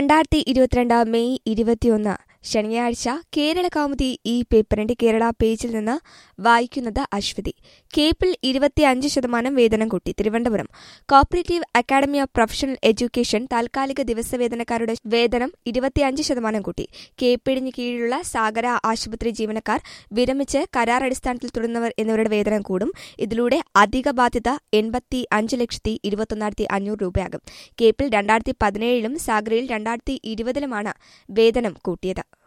2022 May 21 ശനിയാഴ്ച കേരള കൗമുദി ഈ പേപ്പറിന്റെ കേരള പേജിൽ നിന്ന് വായിക്കുന്നത് അശ്വതി. കേപ്പിൽ 25% വേതനം കൂട്ടി. Thiruvananthapuram cooperative academy of professional education താൽക്കാലിക ദിവസവേതനക്കാരുടെ വേതനം 25% കൂട്ടി. കേപ്പിടിന് കീഴിലുള്ള സാഗര ആശുപത്രി ജീവനക്കാർ, വിരമിച്ച് കരാർ അടിസ്ഥാനത്തിൽ തുടരുന്നവർ എന്നിവരുടെ വേതനം കൂടും. ഇതിലൂടെ അധിക ബാധ്യത 85,21,500 രൂപയാകും. കേപ്പിൽ 2017-ലും സാഗരയിൽ 2020-ലുമാണ് വേതനം കൂട്ടിയത്.